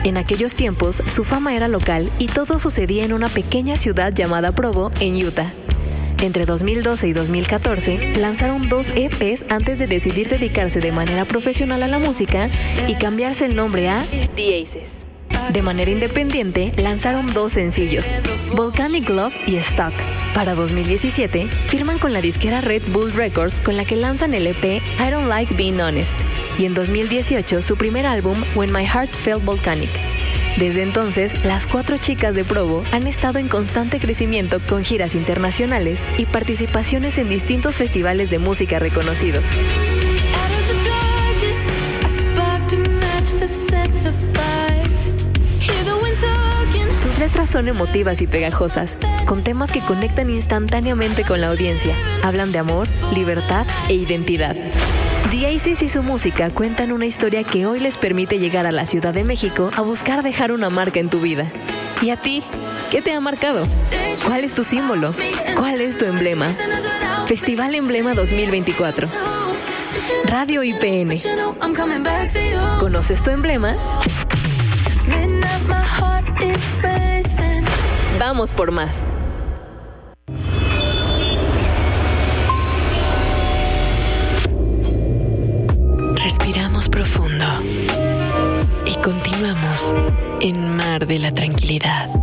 En aquellos tiempos, su fama era local y todo sucedía en una pequeña ciudad llamada Provo, en Utah. Entre 2012 y 2014, lanzaron 2 EPs antes de decidir dedicarse de manera profesional a la música y cambiarse el nombre a The Aces. De manera independiente, lanzaron 2 sencillos, Volcanic Love y Stuck. Para 2017, firman con la disquera Red Bull Records, con la que lanzan el EP I Don't Like Being Honest, y en 2018 su primer álbum When My Heart Felt Volcanic. Desde entonces, las 4 chicas de Provo han estado en constante crecimiento con giras internacionales y participaciones en distintos festivales de música reconocidos. Sus letras son emotivas y pegajosas, con temas que conectan instantáneamente con la audiencia. Hablan de amor, libertad e identidad. The Aces y su música cuentan una historia que hoy les permite llegar a la Ciudad de México a buscar dejar una marca en tu vida. ¿Y a ti? ¿Qué te ha marcado? ¿Cuál es tu símbolo? ¿Cuál es tu emblema? Festival Emblema 2024. Radio IPN. ¿Conoces tu emblema? Vamos por más. Respiramos profundo y continuamos en Mar de la Tranquilidad.